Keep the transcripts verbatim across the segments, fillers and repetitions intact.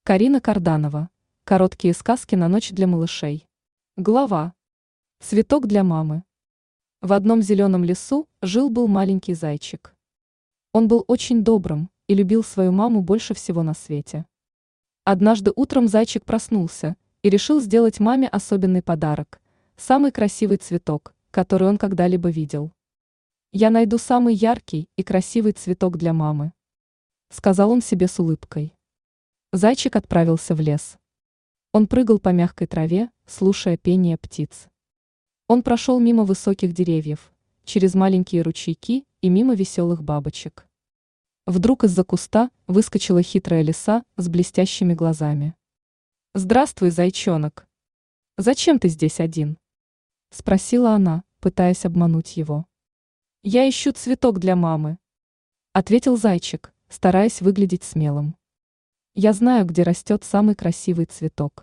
Карина Карданова. Короткие сказки на ночь для малышей. Глава. Цветок для мамы. В одном зеленом лесу жил-был маленький зайчик. Он был очень добрым и любил свою маму больше всего на свете. Однажды утром зайчик проснулся и решил сделать маме особенный подарок – самый красивый цветок, который он когда-либо видел. «Я найду самый яркий и красивый цветок для мамы», – сказал он себе с улыбкой. Зайчик отправился в лес. Он прыгал по мягкой траве, слушая пение птиц. Он прошел мимо высоких деревьев, через маленькие ручейки и мимо веселых бабочек. Вдруг из-за куста выскочила хитрая лиса с блестящими глазами. «Здравствуй, зайчонок! Зачем ты здесь один?» – спросила она, пытаясь обмануть его. «Я ищу цветок для мамы», – ответил зайчик, стараясь выглядеть смелым. «Я знаю, где растет самый красивый цветок».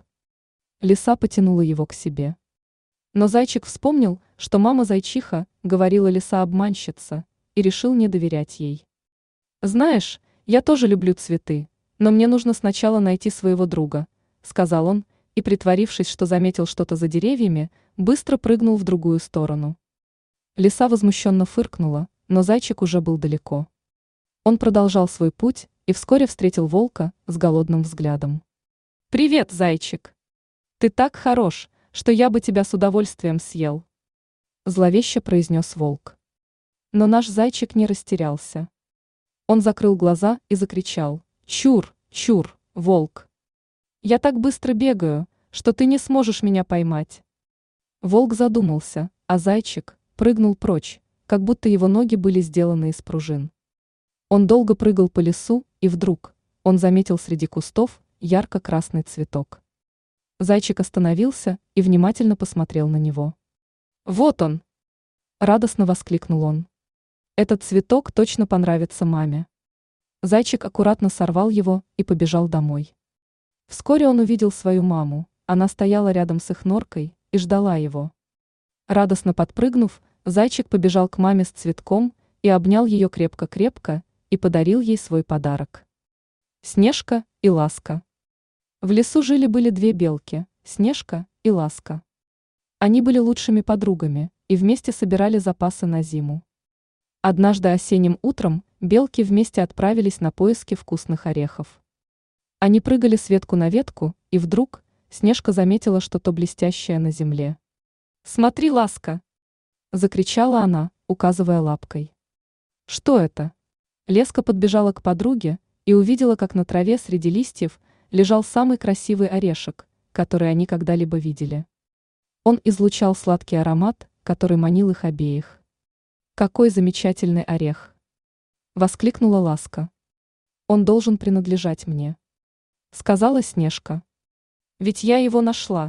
Лиса потянула его к себе. Но зайчик вспомнил, что мама-зайчиха говорила лиса-обманщица, и решил не доверять ей. «Знаешь, я тоже люблю цветы, но мне нужно сначала найти своего друга», — сказал он, и, притворившись, что заметил что-то за деревьями, быстро прыгнул в другую сторону. Лиса возмущенно фыркнула, но зайчик уже был далеко. Он продолжал свой путь и вскоре встретил волка с голодным взглядом. «Привет, зайчик! Ты так хорош, что я бы тебя с удовольствием съел», – зловеще произнес волк. Но наш зайчик не растерялся. Он закрыл глаза и закричал: «Чур, чур, волк! Я так быстро бегаю, что ты не сможешь меня поймать». Волк задумался, а зайчик прыгнул прочь, как будто его ноги были сделаны из пружин. Он долго прыгал по лесу, и вдруг он заметил среди кустов ярко-красный цветок. Зайчик остановился и внимательно посмотрел на него. «Вот он!» – радостно воскликнул он. «Этот цветок точно понравится маме». Зайчик аккуратно сорвал его и побежал домой. Вскоре он увидел свою маму, она стояла рядом с их норкой и ждала его. Радостно подпрыгнув, зайчик побежал к маме с цветком и обнял ее крепко-крепко и подарил ей свой подарок. Снежка и Ласка. В лесу жили-были две белки, Снежка и Ласка. Они были лучшими подругами и вместе собирали запасы на зиму. Однажды осенним утром белки вместе отправились на поиски вкусных орехов. Они прыгали с ветку на ветку, и вдруг Снежка заметила что-то блестящее на земле. «Смотри, Ласка!» – закричала она, указывая лапкой. «Что это?» Леска подбежала к подруге и увидела, как на траве среди листьев лежал самый красивый орешек, который они когда-либо видели. Он излучал сладкий аромат, который манил их обеих. «Какой замечательный орех!» – воскликнула Ласка. «Он должен принадлежать мне», – сказала Снежка. «Ведь я его нашла».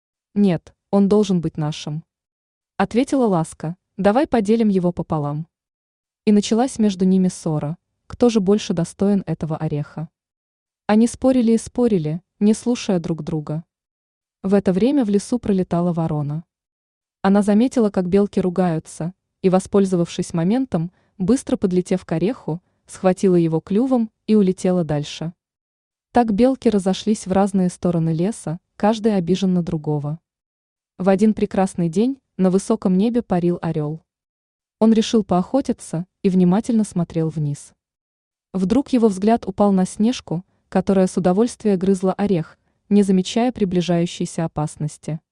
«Нет, он должен быть нашим», – ответила Ласка. «Давай поделим его пополам». И началась между ними ссора, кто же больше достоин этого ореха. Они спорили и спорили, не слушая друг друга. В это время в лесу пролетала ворона. Она заметила, как белки ругаются, и, воспользовавшись моментом, быстро подлетев к ореху, схватила его клювом и улетела дальше. Так белки разошлись в разные стороны леса, каждый обижен на другого. В один прекрасный день на высоком небе парил орел. Он решил поохотиться и внимательно смотрел вниз. Вдруг его взгляд упал на Снежку, которая с удовольствием грызла орех, не замечая приближающейся опасности.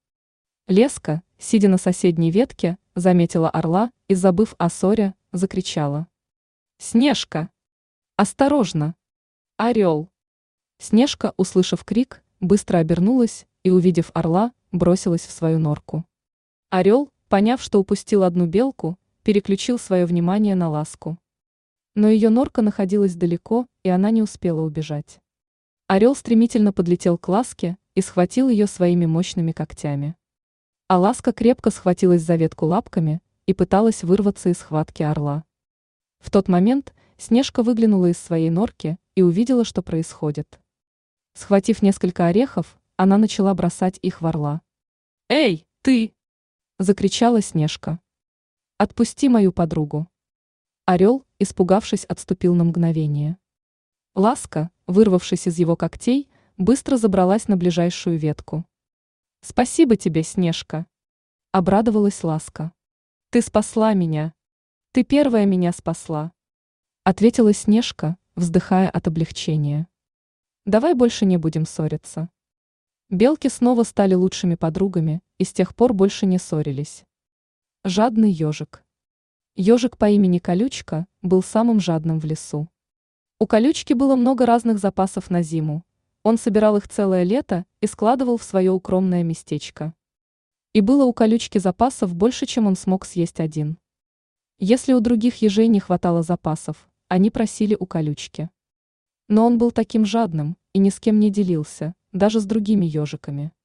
Леска, сидя на соседней ветке, заметила орла и, забыв о ссоре, закричала: «Снежка! Осторожно! Орел!» Снежка, услышав крик, быстро обернулась и, увидев орла, бросилась в свою норку. Орел, поняв, что упустил одну белку, переключил свое внимание на Ласку. Но ее норка находилась далеко, и она не успела убежать. Орел стремительно подлетел к Ласке и схватил ее своими мощными когтями. А Ласка крепко схватилась за ветку лапками и пыталась вырваться из схватки орла. В тот момент Снежка выглянула из своей норки и увидела, что происходит. Схватив несколько орехов, она начала бросать их в орла. «Эй, ты!» – закричала Снежка. «Отпусти мою подругу». Орел, испугавшись, отступил на мгновение. Ласка, вырвавшись из его когтей, быстро забралась на ближайшую ветку. «Спасибо тебе, Снежка!» — обрадовалась Ласка. «Ты спасла меня! Ты первая меня спасла!» — ответила Снежка, вздыхая от облегчения. «Давай больше не будем ссориться». Белки снова стали лучшими подругами и с тех пор больше не ссорились. Жадный ежик. Ежик по имени Колючка был самым жадным в лесу. У Колючки было много разных запасов на зиму. Он собирал их целое лето и складывал в свое укромное местечко. И было у Колючки запасов больше, чем он смог съесть один. Если у других ежей не хватало запасов, они просили у Колючки. Но он был таким жадным и ни с кем не делился, даже с другими ежиками.